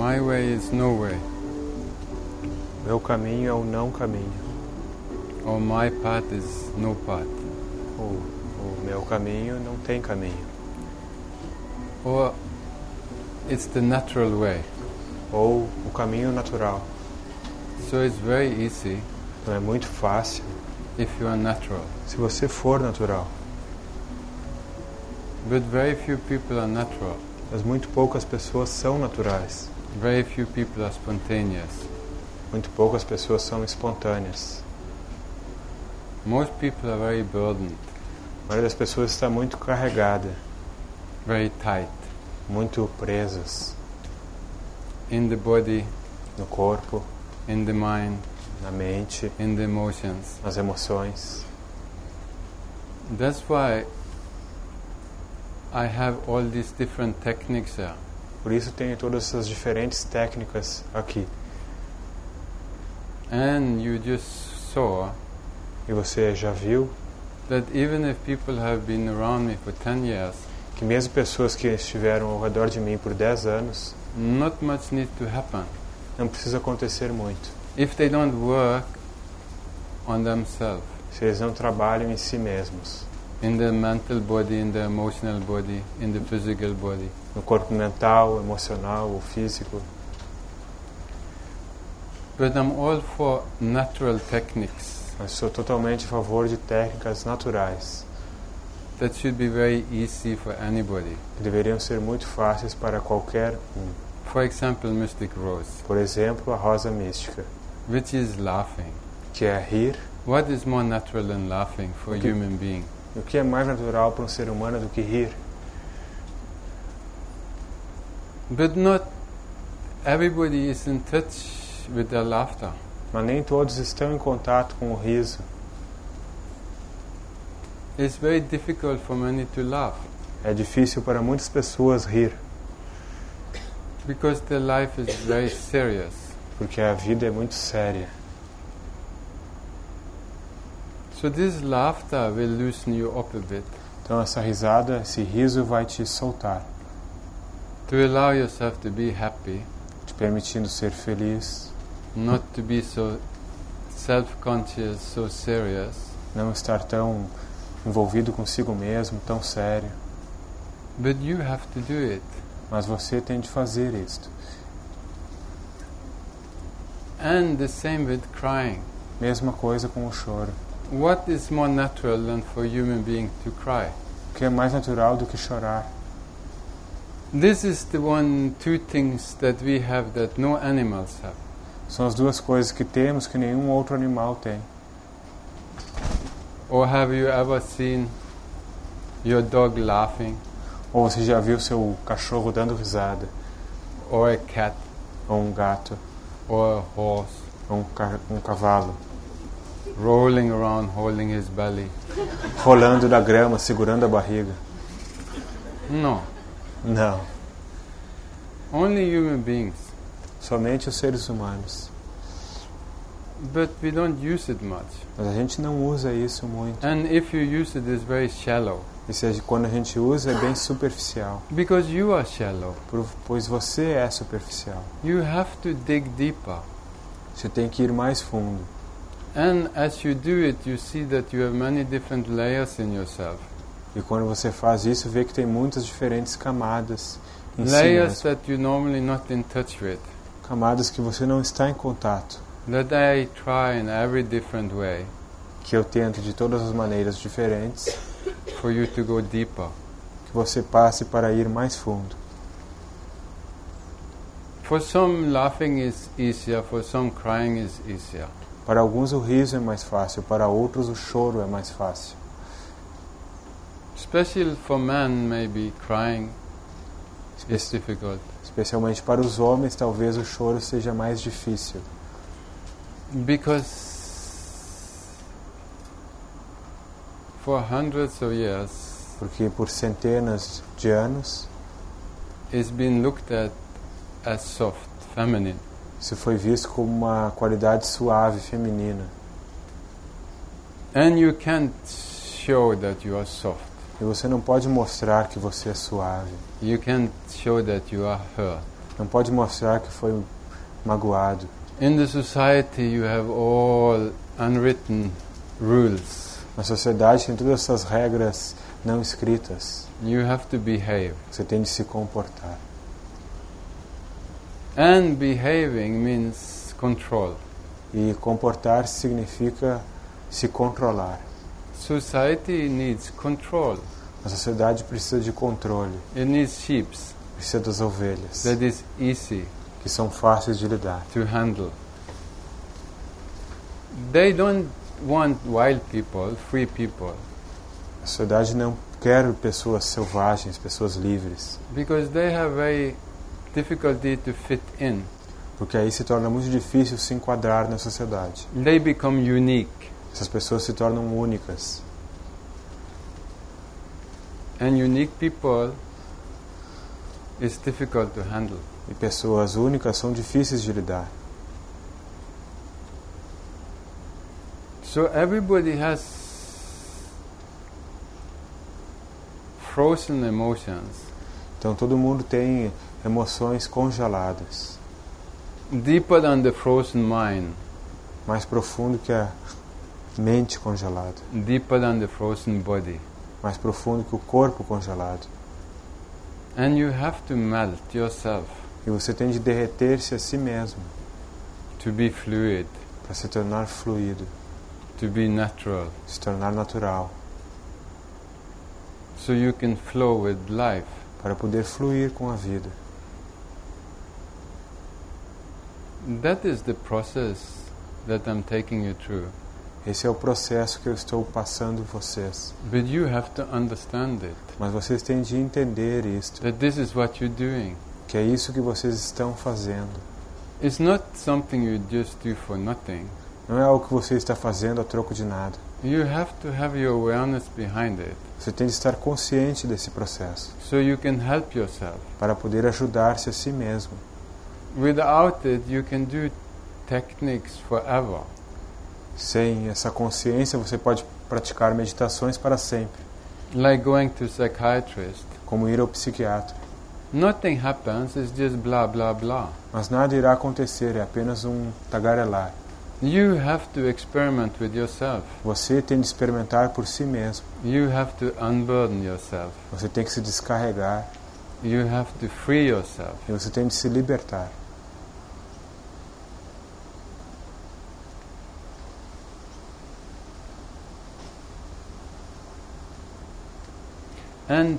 My way is no way. Meu caminho é o não caminho. Or my path is no path. O meu caminho não tem caminho. Or it's the natural way. Ou o caminho natural. So it's very easy Então é muito fácil if you are natural. se você for natural. But very few people are natural. Mas muito poucas pessoas são naturais. Very few people are spontaneous. Muito poucas pessoas são espontâneas. Most people are very burdened, A maioria das pessoas está muito carregada, very tight muito presas in the body, no corpo, in the mind, na mente, in the emotions. nas emoções. That's why I have all these different techniques there. Por isso tem todas essas diferentes técnicas aqui. And you just saw E você já viu that even if people have been around me for 10 years, que mesmo pessoas que estiveram ao redor de mim por 10 anos, not much needs to happen não precisa acontecer muito. if they don't work on themselves, Se eles não trabalham em si mesmos, in the mental body, in the emotional body, in the physical body. no corpo mental, emocional ou físico. But I'm all for natural techniques Mas sou totalmente a favor de técnicas naturais, that should be very easy for anybody. que deveriam ser muito fáceis para qualquer um. For example, Mystic Rose, Por exemplo, a rosa mística, which is laughing. que é rir. What is more natural than laughing for a Okay. human being? E o que é mais natural para um ser humano do que rir? But not everybody is in touch with their laughter. Mas nem todos estão em contato com o riso. It's very difficult for many to laugh É difícil para muitas pessoas rir, because their life is very serious. porque a vida é muito séria. So this laughter will loosen you up a bit, Então essa risada, esse riso vai te soltar, to allow yourself to be happy, te permitindo ser feliz, not to be so self-conscious, so serious. não estar tão envolvido consigo mesmo, tão sério. But you have to do it. Mas você tem de fazer isto. And the same with crying. Mesma coisa com o choro. What is more natural than for a human being to cry? O que é mais natural do que chorar? This is the two things that we have that no animals have. São as duas coisas que temos que nenhum outro animal tem. Or have you ever seen your dog laughing? Ou você já viu seu cachorro dando risada? Or a cat? Ou um gato? Or a horse? Ou um cavalo? Rolling around, holding his belly? Rolando na grama, segurando a barriga? No. Não. Only human beings. Somente os seres humanos. But we don't use it much. Mas a gente não usa isso muito. And if you use it, it's very shallow. E quando a gente usa é bem superficial. Because you are shallow. Pois você é superficial. You have to dig deeper. Você tem que ir mais fundo. And as you do it, you see that you have many different layers in yourself. E quando você faz isso, vê que tem muitas diferentes camadas em Layers si mesmo. that you're normally not in touch with. Camadas que você não está em contato. That I try in every different way Que eu tento de todas as maneiras diferentes. for you to go deeper. Que você passe para ir mais fundo. For some, laughing is easier, for some, crying is easier. Para alguns o riso é mais fácil, para outros o choro é mais fácil. Especially for men, maybe crying is difficult. Especialmente para os homens, talvez o choro seja mais difícil. Because for hundreds of years, Porque por centenas de anos, it's been looked at as soft, feminine. isso foi visto como uma qualidade suave, feminina. And you can't show that you are soft. E você não pode mostrar que você é suave. You can't show that you are hurt. Não pode mostrar que foi magoado. In the society you have all unwritten rules. Na sociedade tem todas essas regras não escritas. You have to behave. Você tem de se comportar. And behaving means control. E comportar significa se controlar. Society needs control. A sociedade precisa de controle. It needs sheep. Precisa das ovelhas, That is easy que são fáceis de lidar. to handle. They don't want wild people, free people, A sociedade não quer pessoas selvagens, pessoas livres, because they have very difficulty to fit in. porque aí se torna muito difícil se enquadrar na sociedade. They become unique, Essas pessoas se tornam únicas. and unique people is difficult to handle. E pessoas únicas são difíceis de lidar. So everybody has frozen emotions, Então todo mundo tem emoções congeladas, deeper than the frozen mind, mais profundo que a mente congelada, deeper than the frozen body. mais profundo que o corpo congelado. And you have to melt yourself E você tem de derreter-se a si mesmo to be fluid, para se tornar fluido, to be natural, se tornar natural, so you can flow with life. para poder fluir com a vida. That is the process that I'm taking you through. Esse é o processo que eu estou passando vocês. But you have to understand it, Mas vocês têm de entender isto, that this is what you're doing. que é isso que vocês estão fazendo. It's not something you just do for nothing. Não é algo que você está fazendo a troco de nada. You have to have your awareness behind it, Você tem de estar consciente desse processo, so you can help yourself. para poder ajudar-se a si mesmo. Without it, you can do techniques forever. Sem essa consciência, você pode praticar meditações para sempre, Like going to a psychiatrist. como ir ao psiquiatra. Nothing happens, it's just blah blah blah. Mas nada irá acontecer, é apenas um tagarelar. You have to experiment with yourself. Você tem de experimentar por si mesmo. You have to unburden yourself. Você tem que se descarregar You have to free yourself. e você tem de se libertar. And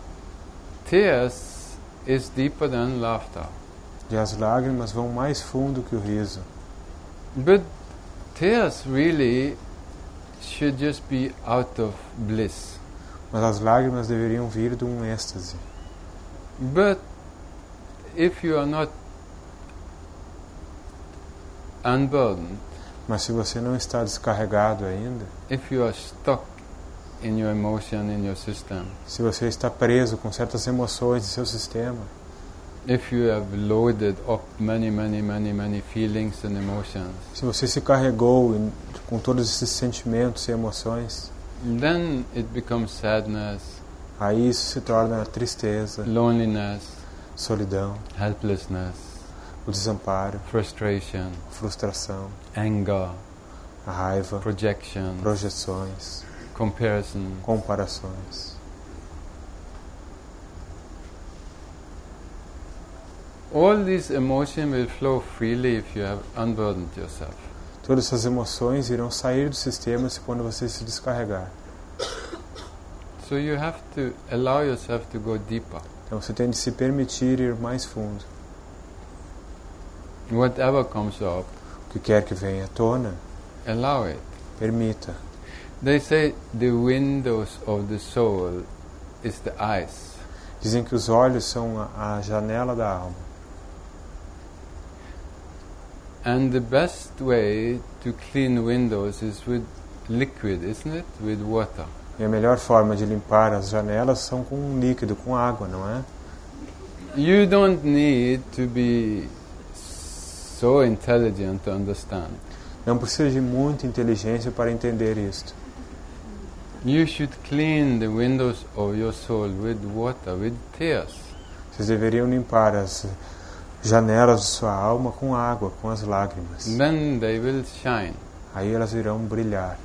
tears is deeper than laughter. E as lágrimas vão mais fundo que o riso. But tears really should just be out of bliss. Mas as lágrimas deveriam vir de um êxtase. But if you are not unburdened, Mas se você não está descarregado ainda, if you are stuck in your emotion, in your system, se você está preso com certas emoções em seu sistema, if you have loaded up many feelings and emotions, se você se carregou com todos esses sentimentos e emoções, then it becomes sadness, aí isso se torna tristeza, loneliness, solidão, helplessness, o desamparo, frustration, frustração, anger, a raiva, projection, projeções, comparison. comparações. All these emotions will flow freely if you have unburdened yourself. Todas essas emoções irão sair do sistema quando você se descarregar. So you have to allow yourself to go deeper. Então você tem de se permitir ir mais fundo. Whatever comes up, O que quer que venha à tona, allow it. permita. They say the windows of the soul is the eyes. Dizem que os olhos são a janela da alma. And the best way to clean windows is with liquid, isn't it? With water. E a melhor forma de limpar as janelas são com um líquido, com água, não é? You don't need to be so intelligent to understand. Não precisa de muita inteligência para entender isto. You should clean the windows of your soul with water, with tears. Vocês deveriam limpar as janelas de sua alma com água, com as lágrimas. Then they will shine. Aí elas irão brilhar.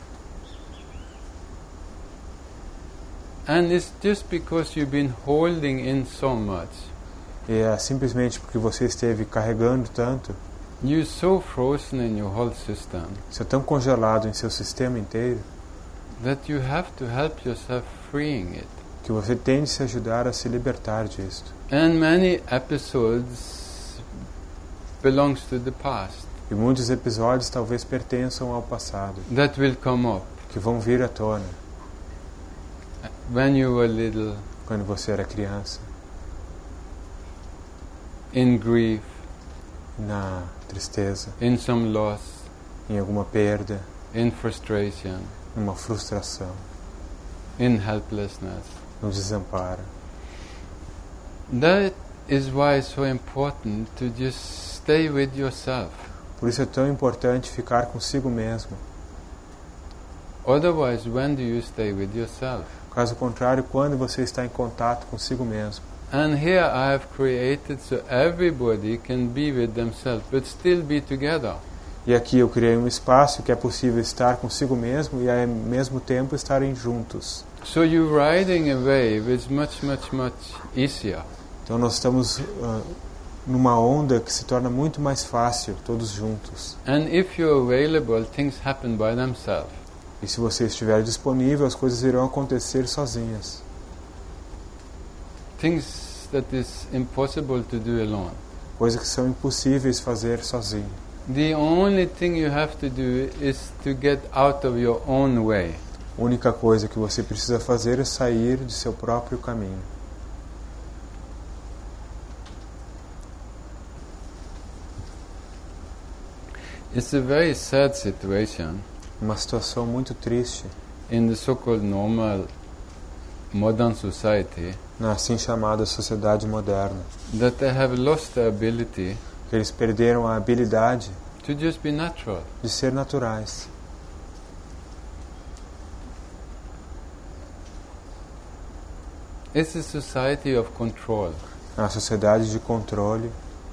And it's just because you've been holding in so much. E é simplesmente porque você esteve carregando tanto, You're so frozen in your whole system você é tão congelado em seu sistema inteiro, that you have to help yourself freeing it. que você tem de se ajudar a se libertar disto. And many episodes belongs to the past E muitos episódios talvez pertençam ao passado, that will come up que vão vir à tona when you were little, quando você era criança, in grief, na tristeza, in some loss, em alguma perda, in frustration, numa frustração, in helplessness. no desamparo. That is why it's so important to just stay with yourself. Por isso é tão importante ficar consigo mesmo. Otherwise, when do you stay with yourself? Caso contrário, quando você está em contato consigo mesmo. And here I have created so everybody can be with themselves, but still be together. E aqui eu criei um espaço que é possível estar consigo mesmo e ao mesmo tempo estarem juntos. So you're riding a wave is much, much, much easier. Então nós estamos numa onda que se torna muito mais fácil, todos juntos. And if you're available, things happen by themselves. E se você estiver disponível, as coisas irão acontecer sozinhas. Things that is impossible to do alone. Coisas que são impossíveis fazer sozinho. The only thing you have to do is to get out of your own way. A única coisa que você precisa fazer é sair de seu próprio caminho. It's a very sad situation Uma situação muito triste in the so-called normal modern society na assim chamada sociedade moderna, that they have lost the ability que eles perderam a habilidade to just be natural. de ser naturais. It's a society of control. É uma sociedade de controle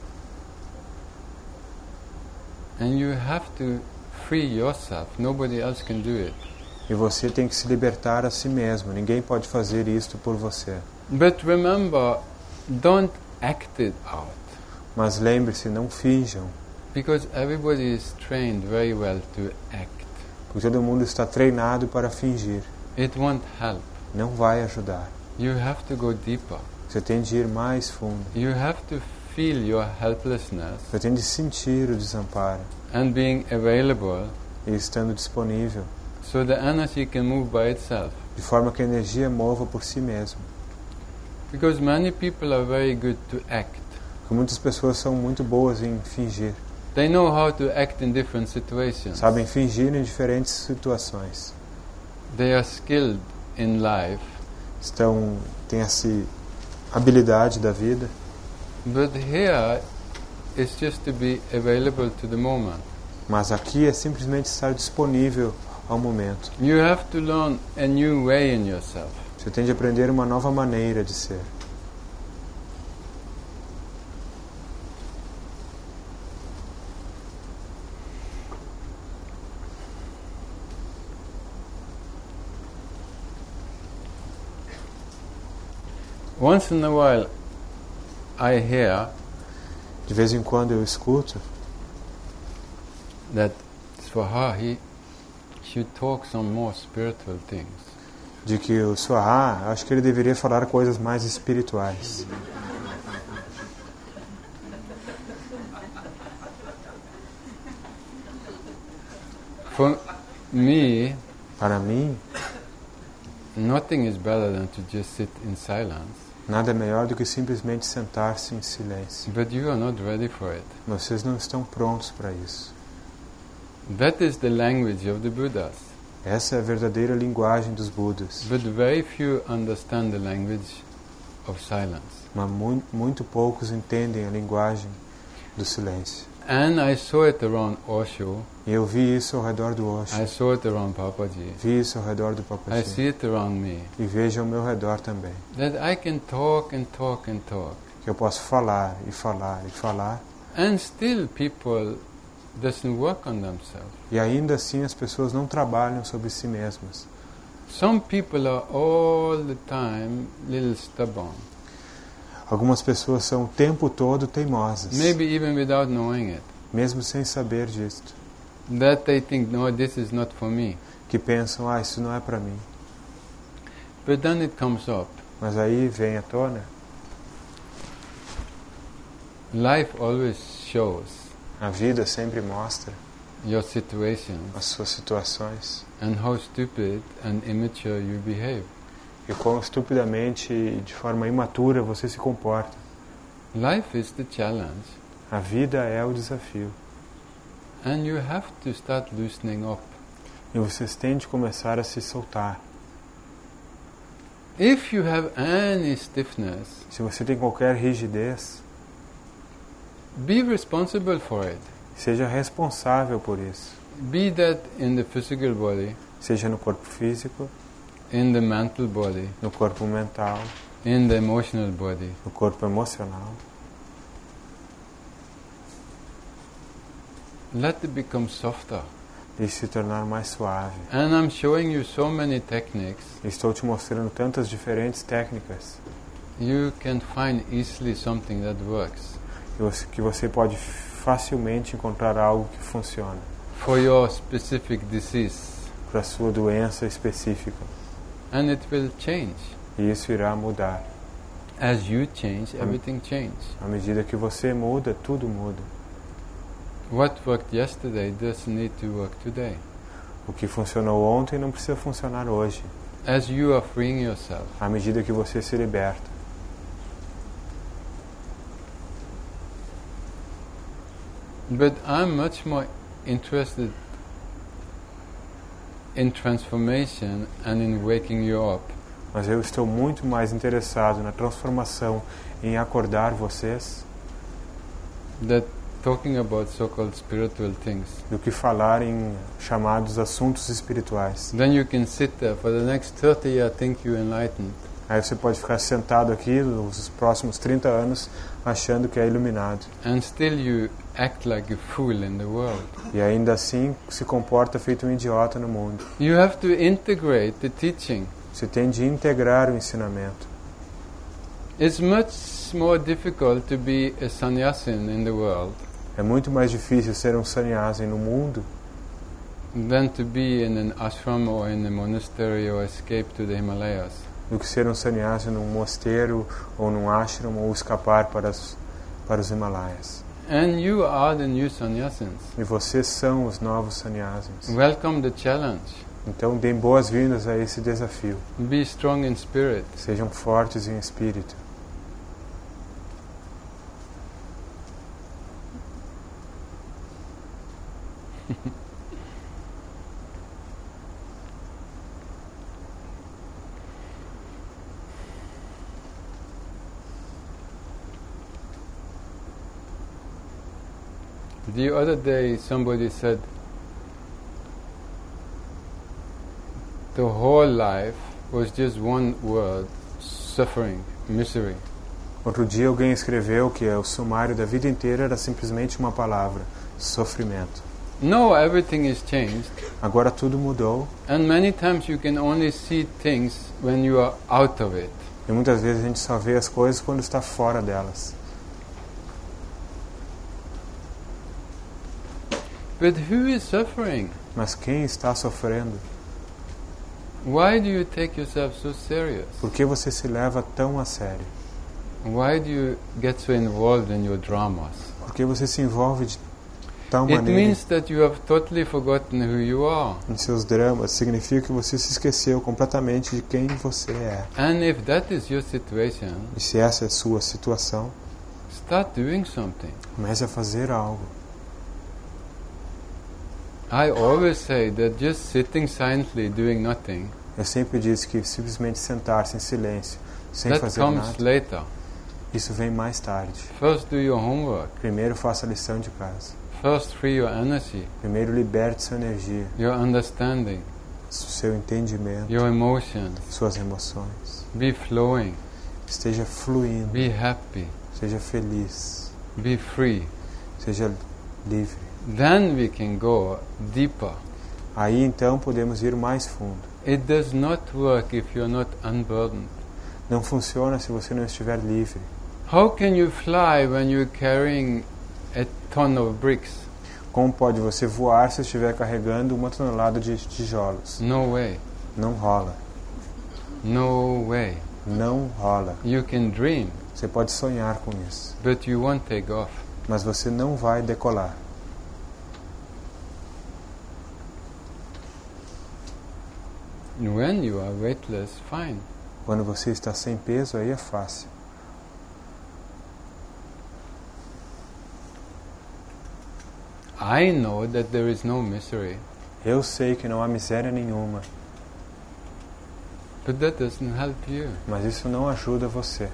And you have to free yourself. Nobody else can do it. e você tem que se libertar a si mesmo. Ninguém pode fazer isto por você. But remember, don't act it out. Mas lembre-se, não finjam, Because everybody is trained very well to act. porque todo mundo está treinado para fingir. It won't help. Não vai ajudar. You have to go deeper. Você tem de ir mais fundo. You have to feel your helplessness Você tem de sentir o desamparo and being available e estando disponível, so the energy can move by itself. de forma que a energia mova por si mesma. Because many people are very good to act. Porque muitas pessoas são muito boas em fingir. They know how to act in different situations. Sabem fingir em diferentes situações. They are skilled in life. Têm essa habilidade da vida. But here is just to be available to the moment. Mas aqui é simplesmente estar disponível ao momento. You have to learn a new way in yourself. Você tem de aprender uma nova maneira de ser. Once in a while I hear De vez em quando eu escuto that Swaha, he should talk some more spiritual things. de que o Swaha, acho que ele deveria falar coisas mais espirituais. For me, Para mim, nothing is better than to just sit in silence. nada é melhor do que simplesmente sentar-se em silêncio. But you are not ready for it. Vocês não estão prontos para isso. That is the language of the Buddhas. Essa é a verdadeira linguagem dos Budas. But very few understand the language of silence. Mas muito poucos entendem a linguagem do silêncio. And I saw it around Osho. E eu vi isso ao redor do Osho. I saw it around Papaji. Vi isso ao redor do I Papaji. see it around me. E vejo ao meu redor também. That I can talk and talk and talk. Que que eu posso falar e falar e falar, and still people doesn't work on themselves. e ainda assim as pessoas não trabalham sobre si mesmas. Some people are all the time little stubborn, Algumas pessoas são o tempo todo teimosas, maybe even without knowing it, mesmo sem saber disso, that they think, no, this is not for me. que pensam, isso não é para mim. But then it comes up. Mas aí vem à tona, Life always shows a vida sempre mostra your situation as suas situações and how stupid and immature you behave. e quão estupidamente e de forma imatura você se comporta. Life is the challenge, A vida é o desafio. and you have to start loosening up. E vocês têm de começar a se soltar. If you have any stiffness, Se você tem qualquer rigidez, be responsible for it. seja responsável por isso. Be that in the physical body, Seja no corpo físico, in the mental body, no corpo mental, in the emotional body. no corpo emocional. Let it become softer. E se tornar mais suave. And I'm showing you so many techniques. Estou te mostrando tantas diferentes técnicas You can find easily something that works que você pode facilmente encontrar algo que funciona for your specific disease, para a sua doença específica. and it will change. E isso irá mudar. As you change, everything changes. À medida que você muda, tudo muda. What worked yesterday doesn't need to work today. O que funcionou ontem não precisa funcionar hoje. As you are freeing yourself, À medida que você se liberta. but I'm much more interested in transformation and in waking you up. Mas eu estou muito mais interessado na transformação, em acordar vocês, That talking about so-called spiritual things. do que falar em chamados assuntos espirituais. Then you can sit there for the next 30 years, think you enlightened. Aí você pode ficar sentado aqui nos próximos 30 anos achando que é iluminado. And still you act like a fool in the world. E ainda assim se comporta feito um idiota no mundo. You have to integrate the teaching. Você tem de integrar o ensinamento. It's much more difficult to be a sannyasin in the world É muito mais difícil ser um sannyasi no mundo than to be in an ashram or in a monastery or escape to the Himalayas. do que ser um sannyasi num mosteiro ou num ashram ou escapar para os Himalaias. And you are the new sannyasins. E vocês são os novos sannyasis. Welcome the challenge. Então deem boas-vindas a esse desafio. Be strong in spirit. Sejam fortes em espírito. The other day somebody said the whole life was just one word, suffering, misery. Outro dia alguém escreveu que o sumário da vida inteira era simplesmente uma palavra: sofrimento. No, everything is changed, Agora tudo mudou and many times you can only see things when you are out of it. e muitas vezes a gente só vê as coisas quando está fora delas. But who is suffering? Mas quem está sofrendo? Why do you take yourself so serious? Por que você se leva tão a sério? Why do you get so involved in your dramas? Por que você se envolve de tal It maneira means that you have totally forgotten who you are. em seus dramas? Significa que você se esqueceu completamente de quem você é. And if that is your situation, E se essa é a sua situação, start doing something. comece a fazer algo. I always say that just sitting silently doing nothing, Eu sempre disse que simplesmente sentar-se em silêncio, sem that fazer comes nada, later. isso vem mais tarde. First do your homework. Primeiro faça a lição de casa. First free your energy, Primeiro liberte sua energia, your understanding, seu entendimento, your emotions. suas emoções. Be flowing. Esteja fluindo, Be happy. Seja feliz. Be free. Seja livre. Then we can go deeper. Aí então podemos ir mais fundo. It does not work if you're not unburdened. Não funciona se você não estiver livre. How can you fly when you're carrying a ton of bricks? Como pode você voar se estiver carregando 1 tonelada de tijolos? No way. Não rola. No way. Não rola. You can dream, Você pode sonhar com isso, but you won't take off. mas você não vai decolar. When you are weightless, fine. Quando você está sem peso, aí é fácil. I know that there is no misery, Eu sei que não há miséria nenhuma, but that doesn't help you. mas isso não ajuda você.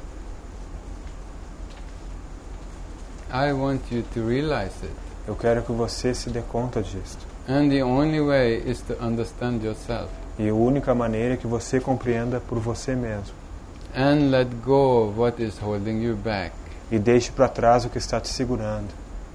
I want you to realize it. Eu quero que você se dê conta disso. And the only way is to understand yourself E a única maneira é que você compreenda por você mesmo. and let go of what is holding you back. E deixe para trás o que está te segurando.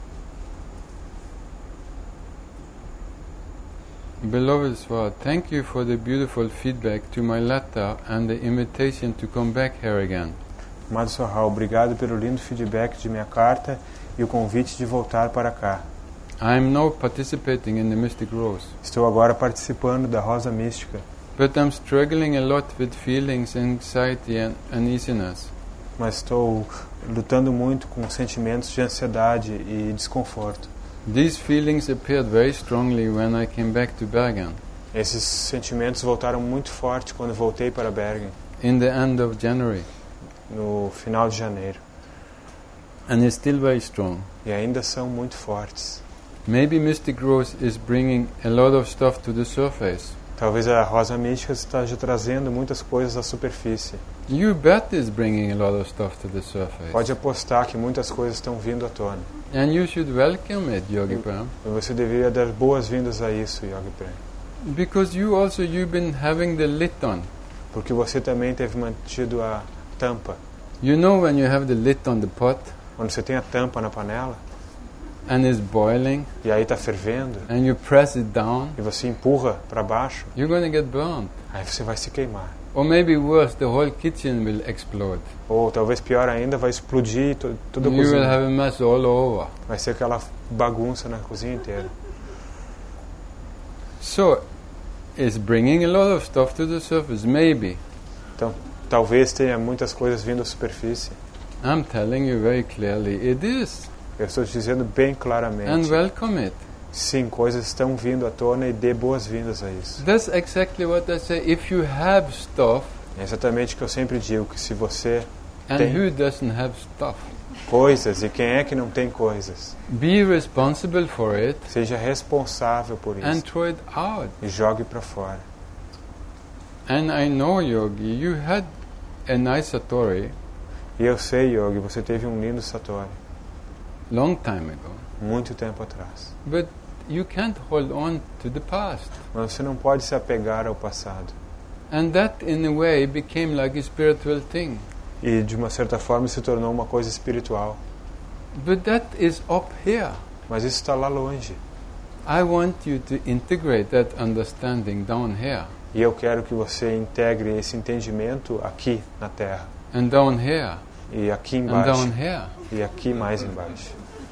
Beloved Swat, thank you for the beautiful feedback to my letter and the invitation to come back here again. Amado Sohar, obrigado pelo lindo feedback de minha carta e o convite de voltar para cá. I am now participating in the Mystic Rose, Estou agora participando da Rosa Mística, but I'm struggling a lot with feelings, anxiety and uneasiness. mas estou lutando muito com sentimentos de ansiedade e desconforto. These feelings appeared very strongly when I came back to Bergen Esses sentimentos voltaram muito forte quando voltei para Bergen, in the end of January, no final de janeiro. and it's still very strong. E ainda são muito fortes. Maybe Mystic Rose is bringing a lot of stuff to the surface. Talvez a Rosa Mística esteja trazendo muitas coisas à superfície. You bet it's bringing a lot of stuff to the surface. Pode apostar que muitas coisas estão vindo à tona. And you should welcome it, Yogi Prem. E você deveria dar boas-vindas a isso, Yogi Prem. Because you've been having the lid on. Porque você também teve mantido a tampa. You know when you have the lid on the pot Quando você tem a tampa na panela, and it's boiling e aí está fervendo, and you press it down, e você empurra para baixo, you're going to get burned. aí você vai se queimar. Or maybe worse, the whole kitchen will explode. Ou talvez pior ainda, vai explodir toda a You will cozinha. have a mess all over. Vai ser aquela bagunça na cozinha inteira. So, it's bringing a lot of stuff to the surface, maybe. Então, talvez tenha muitas coisas vindo à superfície. I'm telling you very clearly, it is. Eu estou te dizendo bem And claramente. welcome it. Sim, coisas estão vindo à tona e dê boas-vindas a isso. That's exactly what I say. If you have stuff, É exatamente o que eu sempre digo, que se você and tem who doesn't have stuff? coisas, e quem é que não tem coisas, Be responsible for it seja responsável por and isso throw it out. e jogue para fora. And I know, Yogi, you had a nice Satori E eu sei, Yogi, você teve um lindo Satori, long time ago, muito tempo atrás. but you can't hold on to the past. Mas você não pode se apegar ao passado. And that, in a way, became like a spiritual thing. E de uma certa forma se tornou uma coisa espiritual. But that is up here. Mas isso está lá longe. I want you to integrate that understanding down here, E eu quero que você integre esse entendimento aqui na Terra. and down here, E aqui and down embaixo. here. E aqui mais embaixo.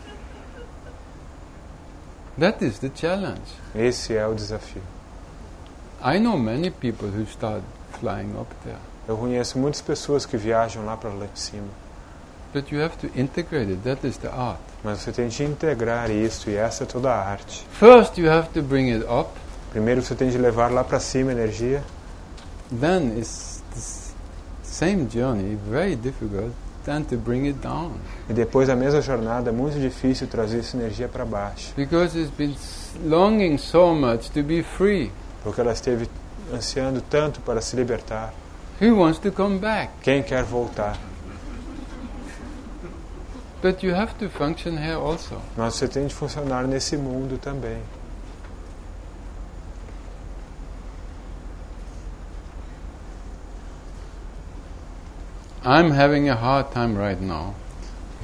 That is the challenge. Esse é o desafio. I know many people who start flying up there, Eu conheço muitas pessoas que viajam lá para lá de cima. but you have to integrate it. That is the art. Mas você tem de integrar isso, e essa é toda a arte. First, you have to bring it up. Primeiro você tem de levar lá para cima a energia. Then it's the same journey, very difficult, then to bring it down. E depois a mesma jornada, é muito difícil trazer essa energia para baixo. Because it's been longing so much to be free. Porque ela esteve ansiando tanto para se libertar. Who wants to come back? Quem quer voltar? But you have to function here also. Mas você tem de funcionar nesse mundo também. I'm having a hard time right now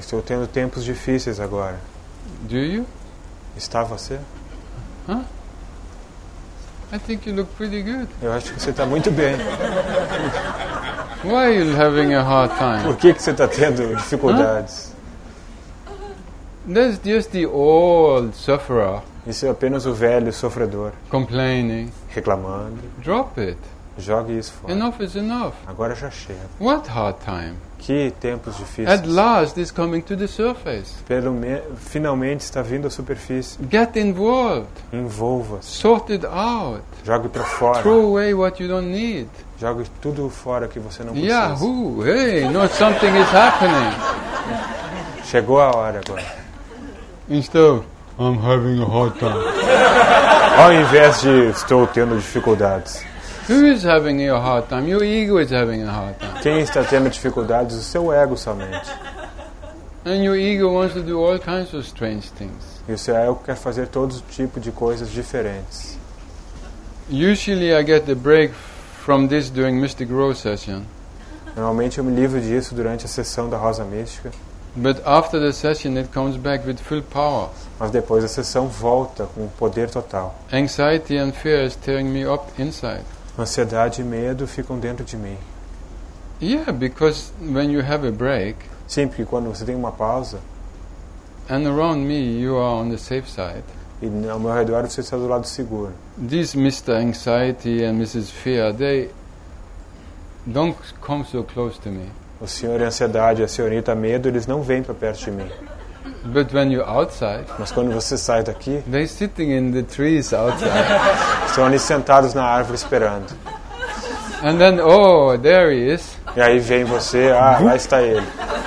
Estou tendo tempos difíceis agora. Do you? Está você? Huh? I think you look pretty good. Eu acho que você está muito bem. Why are you having a hard time? Por que você está tendo dificuldades? That's just the old sufferer Isso é apenas o velho sofredor complaining. reclamando. Drop it. Jogue isso fora. Enough is enough. Agora já chega. What hard time? Que tempos difíceis. At last it's coming to the surface. Finalmente está vindo à superfície. Get involved. Envolva-se. Sort it out. Jogue para fora. Throw away what you don't need. Jogue tudo fora que você não precisa. Yahoo! Hey, no, something is happening. Chegou a hora agora. Instead of, I'm having a hard time. Ao invés de estou tendo dificuldades. Who is having a hard time? Your ego is having a hard time. Quem está tendo dificuldades? O seu ego somente. And your ego wants to do all kinds of strange things. E o seu ego quer fazer todo tipo de coisas diferentes. Usually I get the break from this during Mystic Rose session. Normalmente eu me livro disso durante a sessão da Rosa Mística. But after the session it comes back with full power. Mas depois a sessão volta com poder total. Anxiety and fear is tearing me up inside. Ansiedade e medo ficam dentro de mim. Yeah, because when you have a break, Sim, porque quando você tem uma pausa and around me you are on the safe side, e ao meu redor você está do lado seguro. these Mr. Anxiety and Mrs. Fear, they don't come so close to me. O senhor e a ansiedade e a senhorita medo, eles não vêm para perto de mim. But when you're outside, Mas quando você sai daqui, they're sitting in the trees outside. estão ali sentados na árvore esperando. And then, oh, there he is. E aí vem você, lá está ele.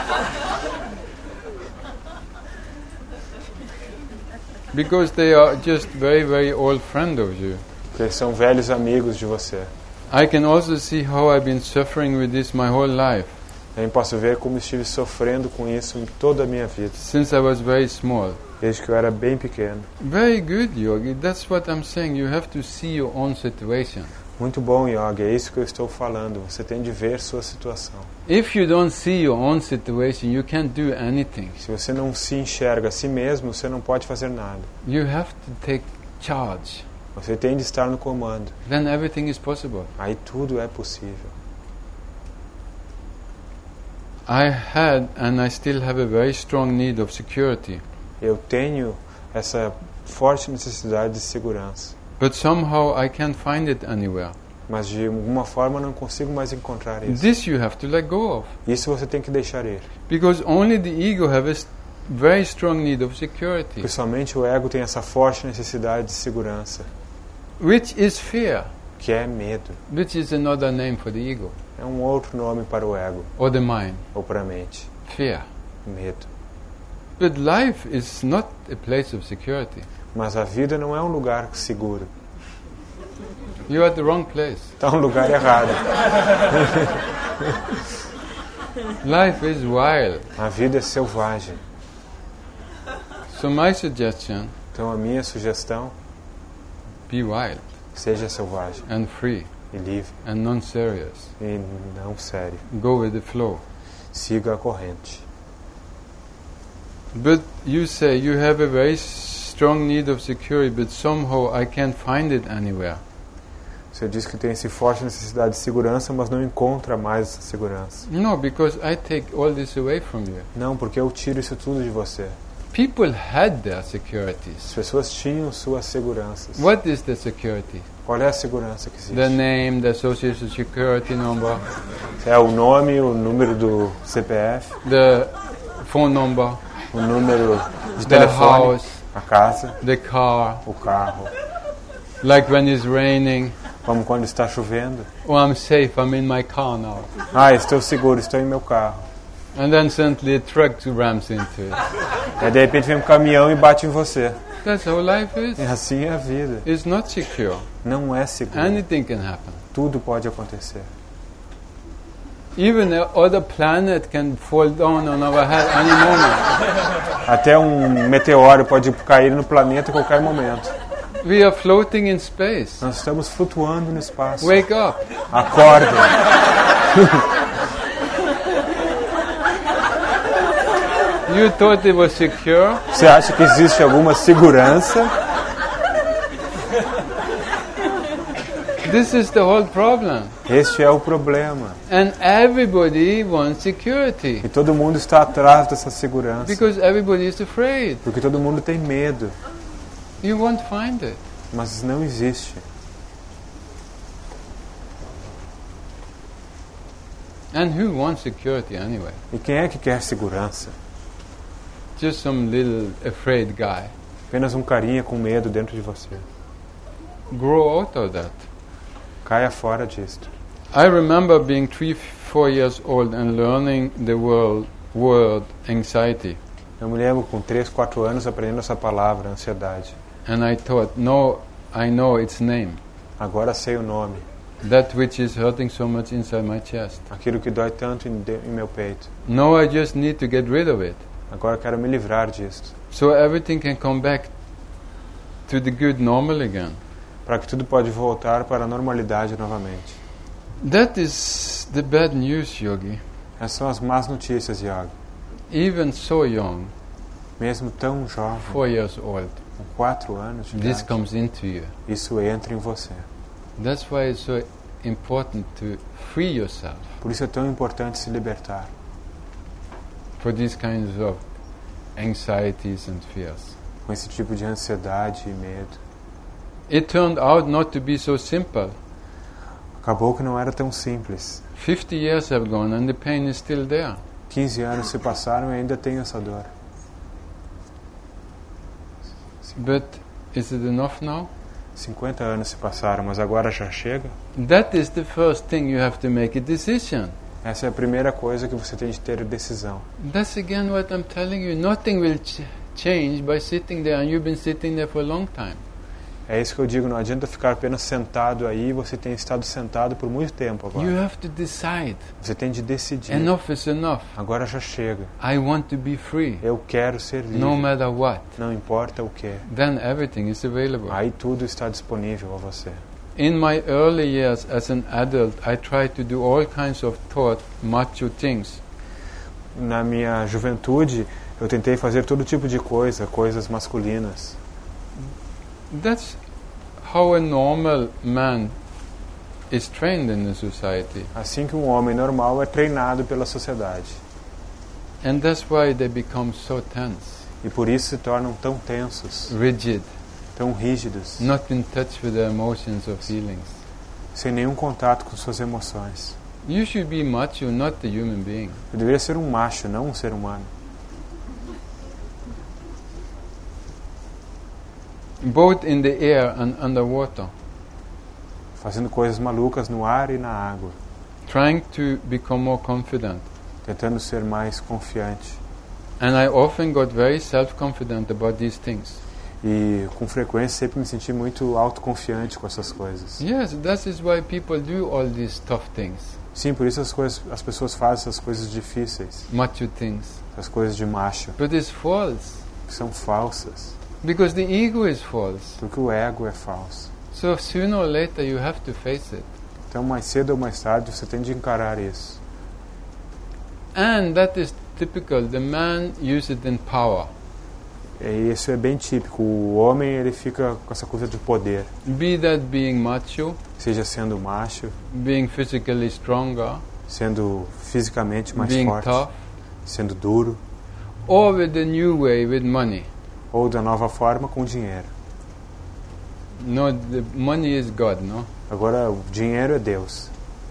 Because they are just very, very old friends of you. Porque eles são velhos amigos de você. I can also see how I've been suffering with this my whole life, Eu posso ver como estive sofrendo com isso em toda a minha vida, since I was very small. desde que eu era bem pequeno. Very good, Yogi. That's what I'm saying. You have to see your own situation. Muito bom, Yogi, é isso que eu estou falando. Você tem de ver sua situação. If you don't see your own situation, you can't do anything. Se você não se enxerga a si mesmo, você não pode fazer nada. You have to take charge. Você tem de estar no comando. Then everything is possible. Aí tudo é possível. I had and I still have a very strong need of security. Eu tenho essa forte necessidade de segurança. But somehow I can't find it anywhere. Mas de alguma forma eu não consigo mais encontrar isso. This you have to let go of. Isso você tem que deixar ir. Because only the ego has a very strong need of security. Porque somente o ego tem essa forte necessidade de segurança, Which is fear. que é medo. Which is another name for the ego. É um outro nome para o ego, Or the mind. ou para a mente. Fear. Medo. But life is not a place of security. Mas a vida não é um lugar seguro. You're at the wrong place. Está um lugar errado. Life is wild. A vida é selvagem. So my suggestion, Então a minha sugestão, be wild seja selvagem and free e livre and non-serious. e não sério. Go with the flow. Siga a corrente. But you say you have a very strong need of security, but somehow I can't find it anywhere. Você diz que tem essa forte necessidade de segurança, mas não encontra mais essa segurança. No, because I take all this away from you. Não, porque eu tiro isso tudo de você. People had their As securities. pessoas tinham suas seguranças. What is the security? Qual é a segurança que The existe? name, the social security number, É o nome, o número do CPF, the phone number, o número de the telefone, house, a casa, the car. o carro. Like when it's raining, Como quando está chovendo. oh, I'm safe, I'm in my car now. Estou seguro, estou em meu carro. And then suddenly a truck rams into it. Aí de repente vem um caminhão e bate em você. That's how life is. E assim é a vida. It's not secure. Não é seguro. Anything can happen. Tudo pode acontecer. Even other planet can fall down on our head any moment. Até um meteoro pode cair no planeta a qualquer momento. We are floating in space. Nós estamos flutuando no espaço. Wake up. Acordem. You thought it was secure? Você acha que existe alguma segurança? This is the whole problem. Este é o problema. And everybody wants security. E todo mundo está atrás dessa segurança. Because everybody is afraid. Porque todo mundo tem medo. You won't find it. Mas não existe. And who wants security anyway? E quem é que quer segurança? Just some little afraid guy. Apenas um carinha com medo dentro de você. Grow out of that. Caia fora disto. I remember being 3-4 years old and learning the word anxiety. Eu me lembro com 3, 4 anos aprendendo essa palavra, ansiedade. And I thought, no, I know its name. Agora sei o nome. That which is hurting so much inside my chest. Aquilo que dói tanto em meu peito. No, I just need to get rid of it. Agora quero me livrar disto. So everything can come back to the good normal again. Para que tudo pode voltar para a normalidade novamente. That is the bad news, Yogi. Essas são as más notícias, Yogi. Even so young, Mesmo tão jovem, 4 years old, com 4 anos de this idade, comes into you. isso entra em você. That's why it's so important to free yourself Por isso é tão importante se libertar for these kinds of anxieties and fears. com esse tipo de ansiedade e medo. It turned out not to be so simple. Acabou que não era tão simples. 50 years have gone and the pain is still there. 15 anos se passaram e ainda tenho essa dor. But is it enough now? 50 anos se passaram, mas agora já chega? That is the first thing you have to make a decision. Essa é a primeira coisa que você tem de ter decisão. That's again what I'm telling you. Nothing will change by sitting there, and you've been sitting there for a long time. É isso que eu digo, não adianta ficar apenas sentado aí, você tem estado sentado por muito tempo agora. You have to decide. Você tem de decidir. Enough is enough. Agora já chega. I want to be free, Eu quero ser livre. no matter what. Não importa o que. Then everything is available. Aí tudo está disponível a você. In my early years as an adult, I tried to do all kinds of macho things. Na minha juventude, eu tentei fazer todo tipo de coisas masculinas. That's how a normal man is trained in the society. Assim que um homem normal é treinado pela sociedade. And that's why they become so tense, E por isso se tornam tão tensos, rigid, tão rígidos, not in touch with their emotions or feelings. sem nenhum contato com suas emoções. You should be macho, not the human being. Eu deveria ser um macho, não um ser humano. Both in the air and underwater, Fazendo coisas malucas no ar e na água. trying to become more confident. Tentando ser mais confiante. And I often got very self-confident about these things. E com frequência sempre me senti muito autoconfiante com essas coisas. Yes, that is why people do all these tough things, Sim, por isso as pessoas fazem essas coisas difíceis, macho things. essas coisas de macho, But it's false, que são falsas, because the ego is false. porque o ego é falso. So sooner or later you have to face it. Então, mais cedo ou mais tarde, você tem de encarar isso. And that is typical. The man uses it in power. E isso é bem típico. O homem, ele fica com essa coisa de poder. Be that being macho, Seja sendo macho, being physically stronger, sendo fisicamente mais being forte, tough, sendo duro, or with the new way, with money. ou da nova forma com dinheiro. No, the money is God, no? Agora, o dinheiro é Deus.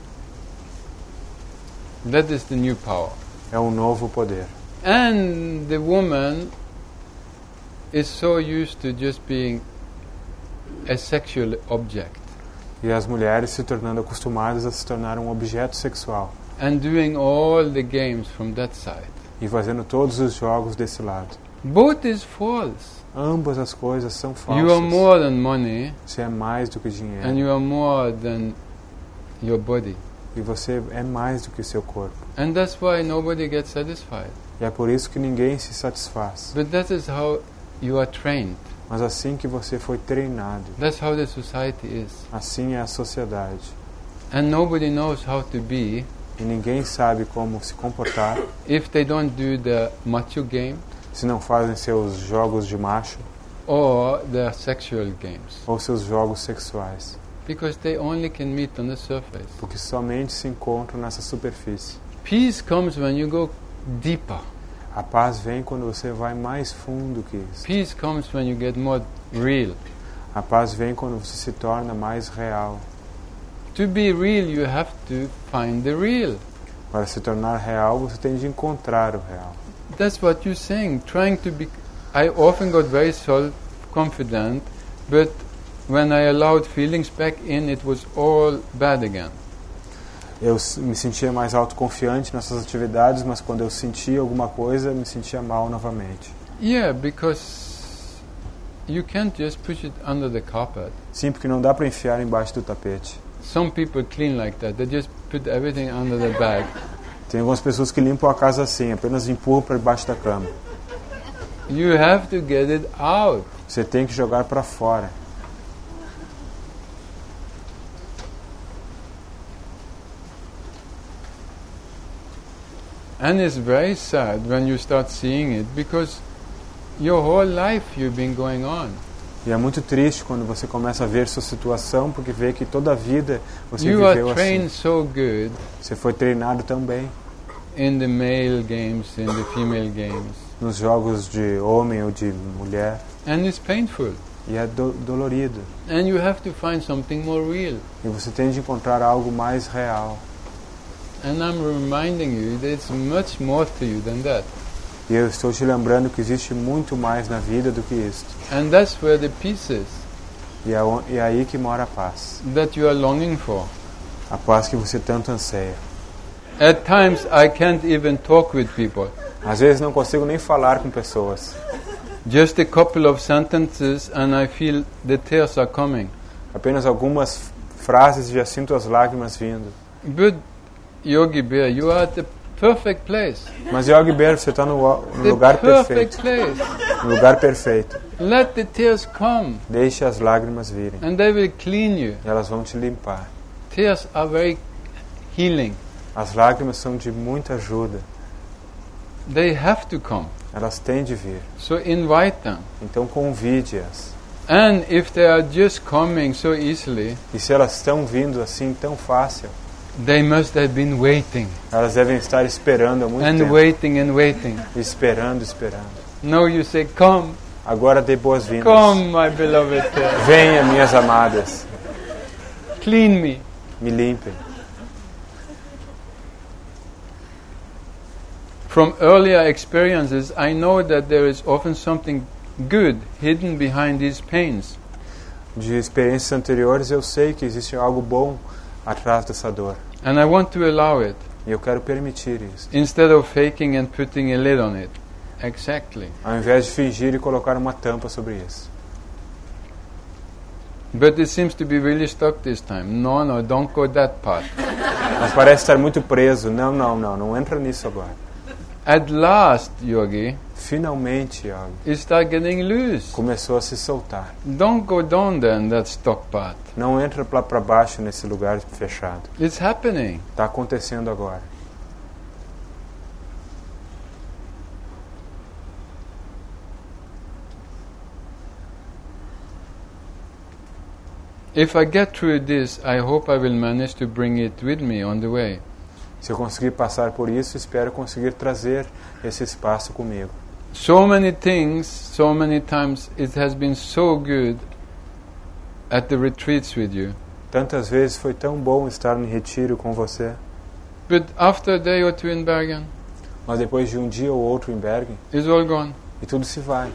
That is the new power. É um novo poder. And the woman is so used to just being a sexual object E as mulheres se tornando acostumadas a se tornar um objeto sexual. and doing all the games from that side. E fazendo todos os jogos desse lado. Both is false. Ambas as coisas são falsas. You are more than money, Você é mais do que dinheiro. and you are more than your body. E você é mais do que o seu corpo. And that's why nobody gets satisfied. E é por isso que ninguém se satisfaz. But that is how you are trained. Mas assim que você foi treinado, That's how the society is. assim é a sociedade. And nobody knows how to be e ninguém sabe como se comportar, if they don't do the macho game se não fazem seus jogos de macho or the sexual games, ou seus jogos sexuais, because they only can meet on the surface. porque somente se encontram nessa superfície. Peace comes when you go deeper. A paz vem quando você vai mais fundo que isso. Peace comes when you get more real. A paz vem quando você se torna mais real. To be real, you have to find the real. Para se tornar real, você tem de encontrar o real. That's what you're saying. Trying to be. I often got very self-confident, but when I allowed feelings back in, it was all bad again. Eu me sentia mais autoconfiante nessas atividades, mas quando eu sentia alguma coisa, eu me sentia mal novamente. Yeah, because you can't just push it under the carpet. Sim, porque não dá para enfiar embaixo do tapete. Some people clean like that. They just put everything under the bag. Tem algumas pessoas que limpam a casa assim, apenas empurram para debaixo da cama. You have to get it out. Você tem que jogar para fora. And it's very sad when you start seeing it, because your whole life you've been going on. E é muito triste quando você começa a ver sua situação, porque vê que toda a vida você You viveu are trained assim. so good Você foi treinado tão bem in the male games, in the female games, nos jogos de homem ou de mulher, and it's painful. e é dolorido. And you have to find something more real. E você tem de encontrar algo mais real. And I'm reminding you that it's much more to you than that. E eu estou te lembrando que existe muito mais na vida do que isto. And that's where the peace is E é aí que mora a paz. that you are longing for. A paz que você tanto anseia. At times I can't even talk with people. Às vezes não consigo nem falar com pessoas. Just a couple of sentences and I feel the tears are coming. Apenas algumas frases e já sinto as lágrimas vindo. But Yogi Bear, you are at the perfect place. Mas Yogi Bear, você está no The lugar perfect perfeito. place. No lugar perfeito. Let the tears come Deixe as lágrimas virem. and they will clean you. E elas vão te limpar. Tears are very healing. As lágrimas são de muita ajuda. They have to come. Elas têm de vir. So invite them. Então convide-as. And if they are just coming so easily, E se elas estão vindo assim tão fácil, they must have been waiting elas devem estar esperando há muito and tempo. waiting and waiting. Esperando, esperando. Now you say, come, Agora dê boas-vindas. come, my beloved tears. Venha, minhas amadas. Clean me. Me limpem. From earlier experiences, I know that there is often something good hidden behind these pains. De experiências anteriores, eu sei que existe algo bom atrás dessa dor. And I want to allow it, E eu quero permitir isso. instead of faking and putting a lid on it. Exactly. Ao invés de fingir e colocar uma tampa sobre isso. But it seems to be really stuck this time. No, don't go that path. Mas parece estar muito preso. Não entra nisso agora. At last, Yogi, Finalmente, Yogi, it starts getting loose. começou a se soltar. Don't go down there in that stuck path. Não entra lá para baixo nesse lugar fechado. It's happening. Está acontecendo agora. If I get through this, I hope I will manage to bring it with me on the way. Se eu conseguir passar por isso, espero conseguir trazer esse espaço comigo. So many things, so many times, it has been so good at the retreats with you. Tantas vezes foi tão bom estar em retiro com você, But after a day or two in Bergen, mas depois de um dia ou outro em Bergen, it's all gone. e tudo se vai.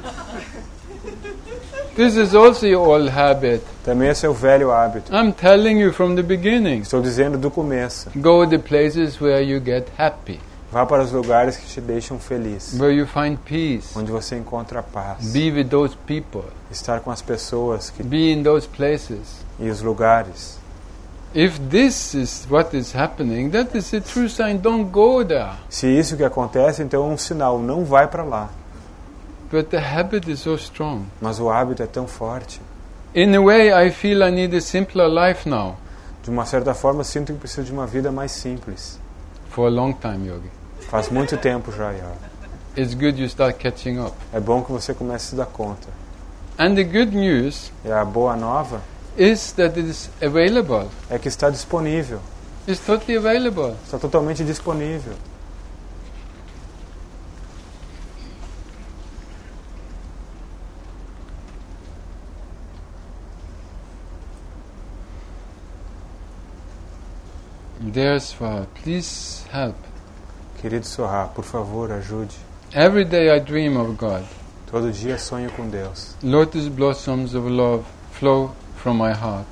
This is also your old habit. Também esse é o velho hábito. I'm telling you from the beginning. Estou dizendo do começo. Go to places where you get happy, Vá para os lugares que te deixam feliz, where you find peace. onde você encontra paz. Be with those people. Estar com as pessoas que, Be in those places. e os lugares. If this is what is happening, that is a true sign. Don't go there. Se isso que acontece, então é um sinal. Não vai para lá. But the habit is so strong. Mas o hábito é tão forte. In a way, I feel I need a simpler life now. De uma certa forma, eu sinto que preciso de uma vida mais simples. For a long time, Yogi. Faz muito tempo já, Yogi. It's good you start catching up. É bom que você comece a se dar conta. And the good news E a boa nova is that it is available. é que está disponível. It's totally available. Está totalmente disponível. Dear Swaha, please help. Querido Soha, por favor, ajude. Every day I dream of God. Todo dia sonho com Deus. Lotus blossoms of love flow from my heart,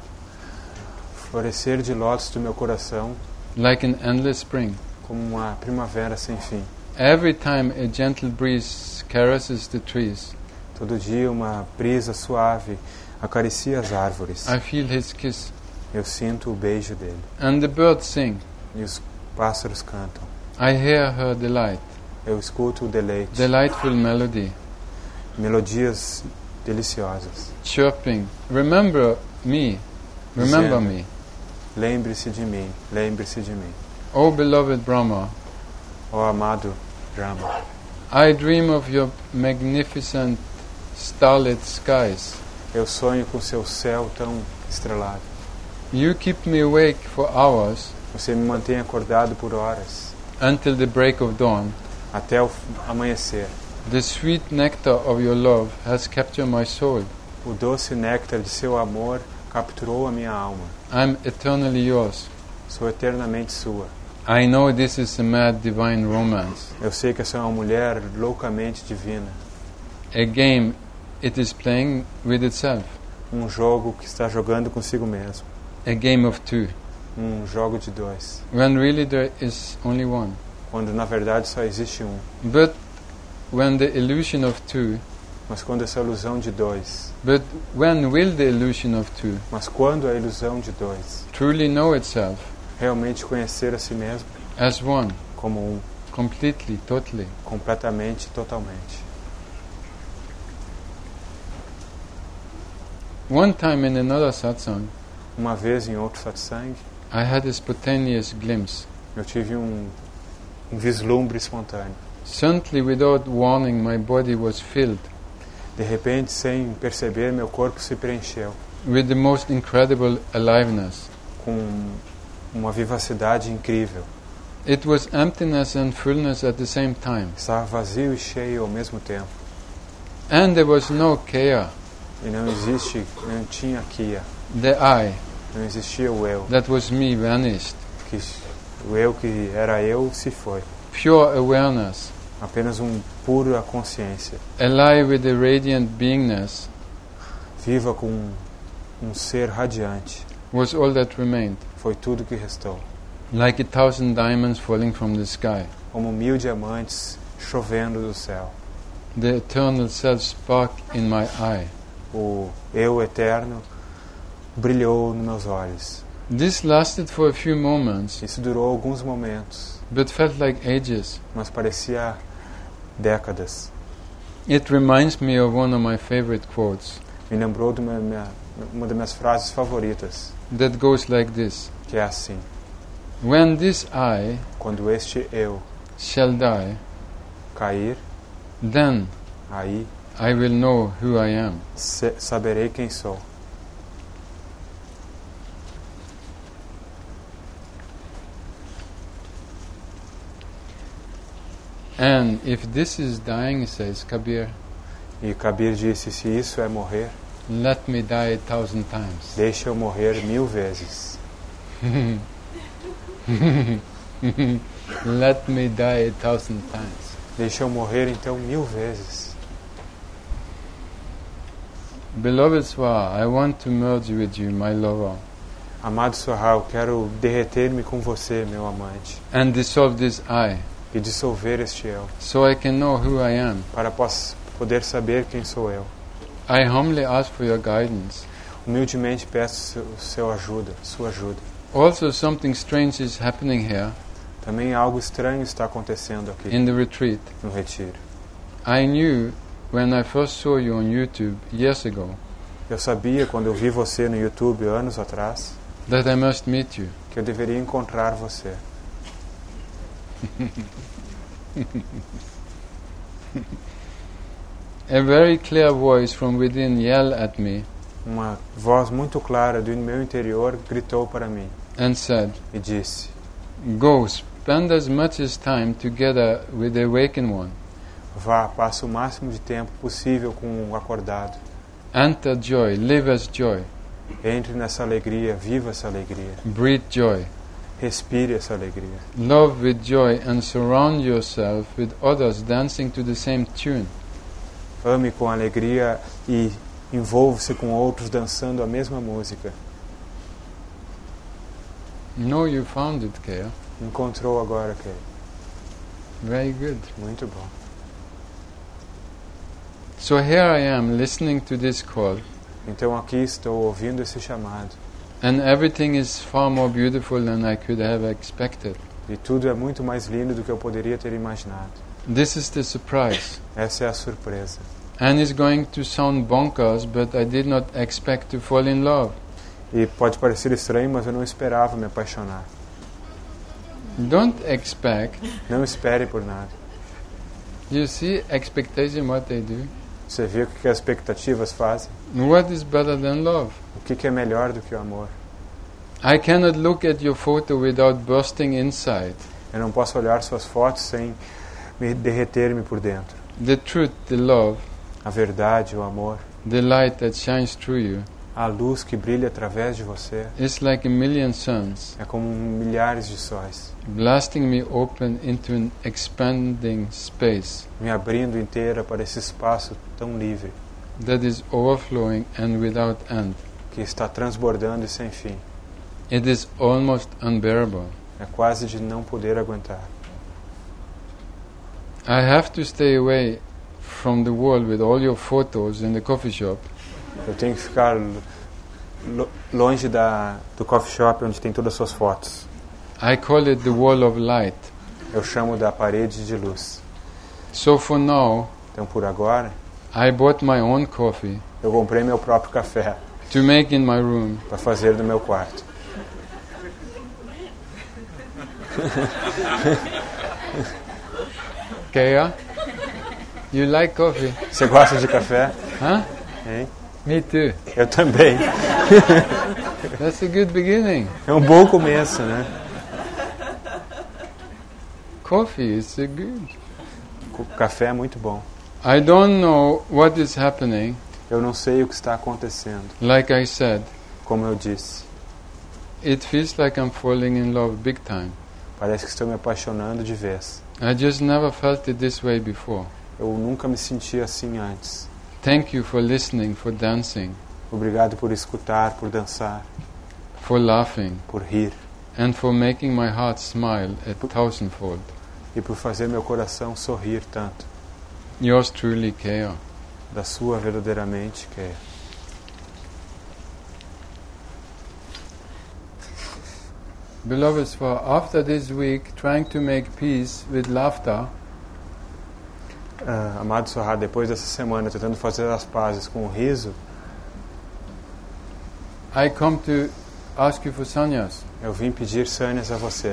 Florescer de lótus do meu coração like an endless spring. como uma primavera sem fim. Every time a gentle breeze caresses the trees, Todo dia uma brisa suave acaricia as árvores. I feel his kiss. Eu sinto o beijo dele. And the birds sing. E os pássaros cantam. I hear her delight, Eu escuto o deleite. delightful melody, Melodias deliciosas. chirping. Remember me, remember Dizendo, me. Lembre-se de mim, lembre-se de mim. Oh beloved Brahma, Ó amado Brahma, I dream of your magnificent starlit skies. eu sonho com seu céu tão estrelado. You keep me awake for hours Você me mantém acordado por horas, until the break of dawn. até o amanhecer. The sweet nectar of your love has captured my soul. O doce néctar de seu amor capturou a minha alma. I'm eternally yours. Sou eternamente sua. I know this is a mad divine romance, Eu sei que essa é uma mulher loucamente divina. a game it is playing with itself, Um jogo que está jogando consigo mesmo. a game of two, Um jogo de dois. when really there is only one. Quando na verdade só existe um. But when the illusion of two, Mas quando essa ilusão de dois. but when will the illusion of two Mas quando a ilusão de dois truly know itself realmente conhecer a si mesmo as one, como um, completely, totally? completamente, totalmente. One time in another satsang, Uma vez em outro satsang, I had a spontaneous glimpse. eu tive um vislumbre espontâneo. Suddenly, without warning, my body was filled De repente, sem perceber, meu corpo se preencheu with the most incredible aliveness. com uma vivacidade incrível. It was emptiness and fullness at the same time. Estava vazio e cheio ao mesmo tempo. And there was no kaya, E não tinha Kia, the I, não existia o eu. that was me vanished. Que, o eu que era eu se foi. Pure awareness, Apenas pura consciência. alive with the radiant beingness, Viva com um ser radiante. was all that remained, Foi tudo que restou. like 1,000 diamonds falling from the sky. Como 1000 diamantes chovendo do céu. The eternal self spark in my eye. O eu eterno brilhou nos meus olhos. This lasted for a few moments, Isso durou alguns momentos, but felt like ages. mas parecia décadas. It reminds me of one of my favorite quotes Me lembrou de uma das minhas frases favoritas, that goes like this: que é assim: when this I quando este eu shall die, cair, then aí I will know who I am. saberei quem sou. And if this is dying, says Kabir, E Kabir disse: se isso é morrer, let me die 1,000 times. deixa eu morrer 1000 vezes. Let me die 1,000 times. Deixa eu morrer então 1000 vezes. Beloved Swaha, I want to merge with you, my lover, Amado Soha, eu quero derreter-me com você, meu amante, and dissolve this I, e dissolver este eu, so I can know who I am. para poder saber quem sou eu. I humbly ask for your guidance. Humildemente peço sua ajuda. Also, something strange is happening here Também algo estranho está acontecendo aqui in the retreat. no retiro. I knew when I first saw you on YouTube years ago Eu sabia quando eu vi você no YouTube anos atrás, that I must meet you. que eu deveria encontrar você. A very clear voice from within yelled at me Uma voz muito clara do meu interior gritou para mim and said, e disse: "Go, spend as much as time together with the awakened one. vá, passe o máximo de tempo possível com o acordado. Enter joy, live as joy, Entre nessa alegria, viva essa alegria. breathe joy. Respire essa alegria. Love with joy and surround yourself with others dancing to the same tune. Ame com alegria e envolva-se com outros dançando a mesma música." No, you found it, Kaya. Encontrou agora, Kay. Very good. Muito bom. So here I am listening to this call, Então aqui estou ouvindo esse chamado. and everything is far more beautiful than I could have expected. E tudo é muito mais lindo do que eu poderia ter imaginado. This is the surprise. Essa é a surpresa. And it's going to sound bonkers, but I did not expect to fall in love. E pode parecer estranho, mas eu não esperava me apaixonar. Don't expect. Não espere por nada. You see expectation, what they do? Você vê o que as expectativas fazem? What is better than love? O que é melhor do que o amor? I cannot look at your photo without bursting inside. Eu não posso olhar suas fotos sem me derreter-me por dentro. The truth, the love, A verdade, o amor, the light that shines through you a luz que brilha através de você is like a million suns, é como milhares de sóis, blasting me open into an expanding space me abrindo inteira para esse espaço tão livre, that is overflowing and without end. que está transbordando e sem fim. It is almost unbearable. É quase de não poder aguentar. I have to stay away from the wall with all your photos in the coffee shop Eu tenho que ficar longe do coffee shop onde tem todas as suas fotos. I call it the wall of light. Eu chamo da parede de luz. So for now, Então, por agora, I bought my own coffee eu comprei meu próprio café to make in my room. para fazer no meu quarto. Kaya, you like coffee? Você gosta de café? Huh? Hein? Me too. Eu também. That's a good beginning. É um bom começo, né? Coffee is so good. O café é muito bom. I don't know what is happening. Eu não sei o que está acontecendo. Like I said, Como eu disse, it feels like I'm falling in love big time. parece que estou me apaixonando de vez. I just never felt it this way before. Eu nunca me senti assim antes. Thank you for listening, for dancing, Obrigado por escutar, por dançar, for laughing, por rir and for making my heart smile a thousandfold. e por fazer meu coração sorrir tanto. Yours truly, Kaya. Da sua verdadeiramente, que é. Beloveds, for after this week, trying to make peace with laughter, Amado Sorra, depois dessa semana tentando fazer as pazes com o riso, I come to ask you for sannyas. eu vim pedir sânias a você.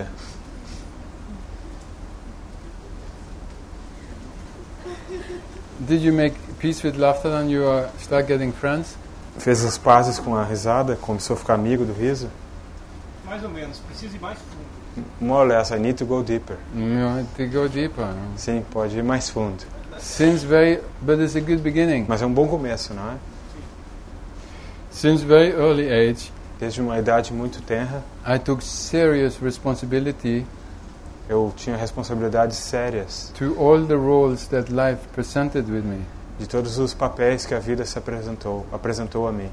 Did you make peace with laughter and you start getting friends? Fez as pazes com a risada, começou a ficar amigo do riso? Mais ou menos, precisa ir mais fundo. More or less, I need to go deeper. You have to go deeper. Sim, pode ir mais fundo. But it's a good beginning. Mas é um bom começo, não é? Since very early age, Desde uma idade muito tenra, I took serious responsibility eu tinha responsabilidades sérias to all the roles that life presented with me. de todos os papéis que a vida se apresentou a mim.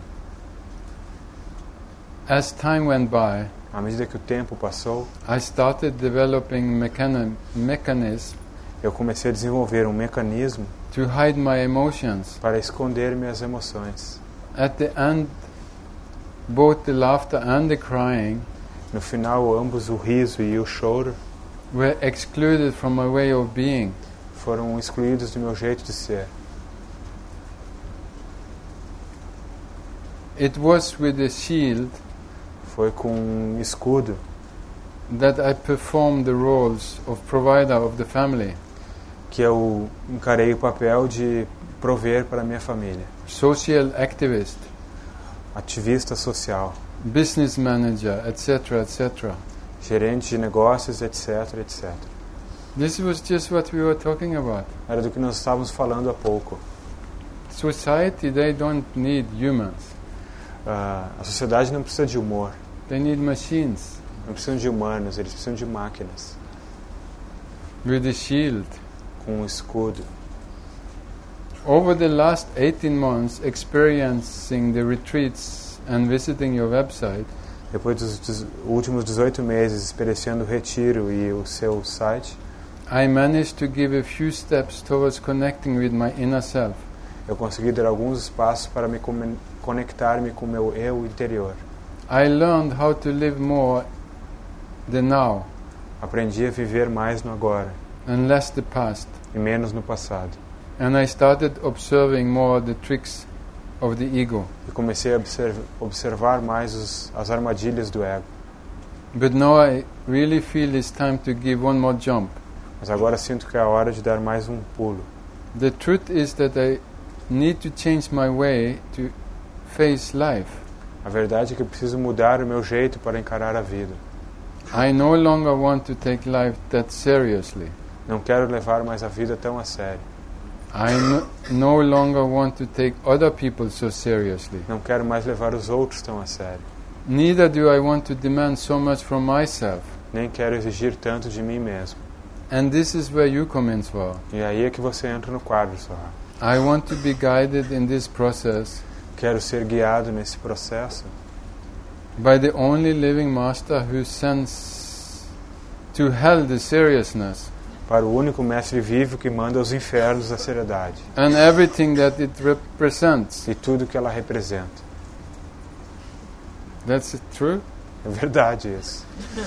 As time went by, À medida que o tempo passou, I started developing mechanism eu comecei a desenvolver um mecanismo to hide my emotions. para esconder minhas emoções. At the end, both the laughter and the crying No final, ambos, o riso e o choro, were excluded from my way of being. foram excluídos do meu jeito de ser. It was with a shield Foi com um escudo that I performed the roles of provider of the family, que eu encarei o papel de prover para a minha família. social activist, Ativista social, business manager, etc., etc. gerente de negócios, etc, etc. This was just what we were talking about. Era do que nós estávamos falando há pouco. Society, they don't need humans. A sociedade não precisa de humor, They need machines não precisam de humanos, eles precisam de máquinas, with a shield. com um escudo. Over the last 18 months, experiencing the retreats and visiting your website, Depois dos últimos 18 meses experienciando o retiro e o seu site, I managed to give a few steps towards connecting with my inner self. eu consegui dar alguns passos para me conectar-me com o meu eu interior. I learned how to live more the now Aprendi a viver mais no agora and less the past. e menos no passado. And I started observing more the tricks of the ego. E comecei a observar mais as armadilhas do ego. But now I really feel it's time to give one more jump. Mas agora sinto que é a hora de dar mais um pulo. The truth is that I need to change my way to face life. A verdade é que eu preciso mudar o meu jeito para encarar a vida. I no longer want to take life that seriously. Não quero levar mais a vida tão a sério. I no longer want to take other people so seriously. Não quero mais levar os outros tão a sério. Neither do I want to demand so much from myself. Nem quero exigir tanto de mim mesmo. And this is where you come in, Svar. E aí é que você entra no quadro, Soha. I want to be guided in this process Quero ser guiado nesse processo by the only living master who sends to hell the seriousness para o único mestre vivo que manda aos infernos a seriedade and everything that it represents. e tudo que ela representa. That's it, true? É verdade isso.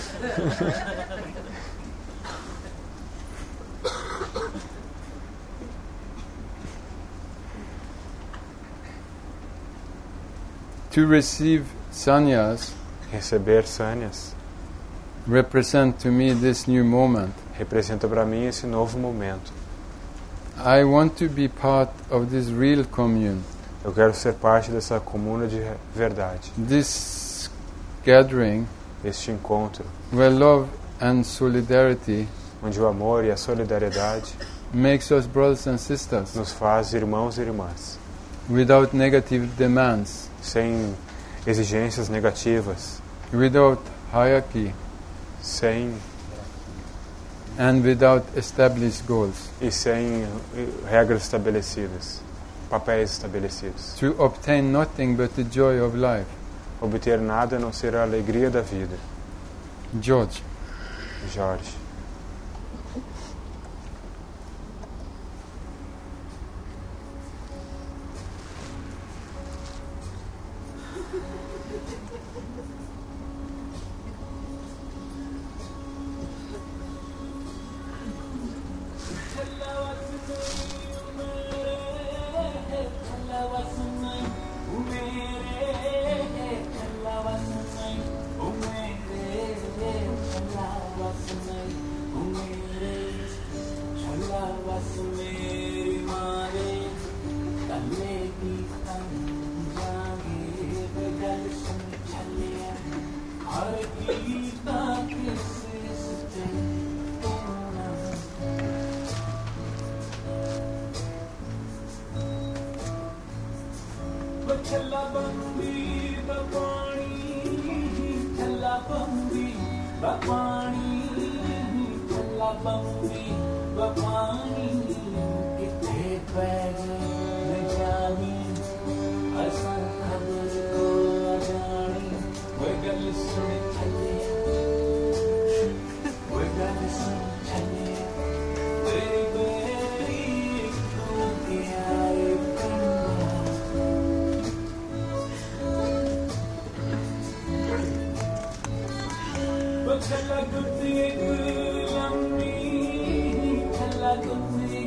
To receive sannyas Receber sânias represent to me this new moment. representa para mim esse novo momento. I want to be part of this real commune, Eu quero ser parte dessa comuna de verdade, this gathering este encontro where love and solidarity onde o amor e a solidariedade makes us brothers and sisters nos faz irmãos e irmãs, without negative demands, sem exigências negativas, without hierarchy, sem and without established goals, e sem regras estabelecidas, papéis estabelecidos. to obtain nothing but the joy of life. Obter nada a não ser a alegria da vida. George. Jorge. Challa guddi